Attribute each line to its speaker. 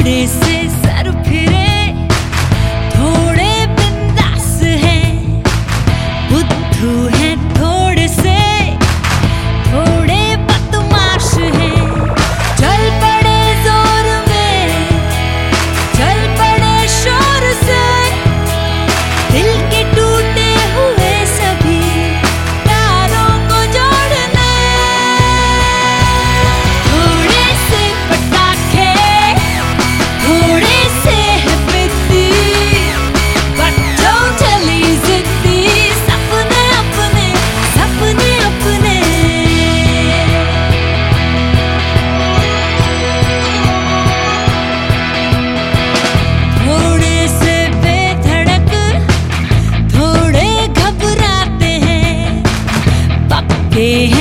Speaker 1: थोड़े से सर फिरे, थोड़े बिंदास हैं, बुद्धू हैं थोड़े से, थोड़े बदमाश हैं। चल पड़े जोर में, चल पड़े शोर से, दिल के टूटे हुए सभी तारों को जोड़ने। थोड़े से पटाखे, थोड़े से है पित्ती, but totally जिद्दी, सपने अपने, सपने अपने। थोड़े से बेधड़क, थोड़े घबराते हैं, पक्के हैं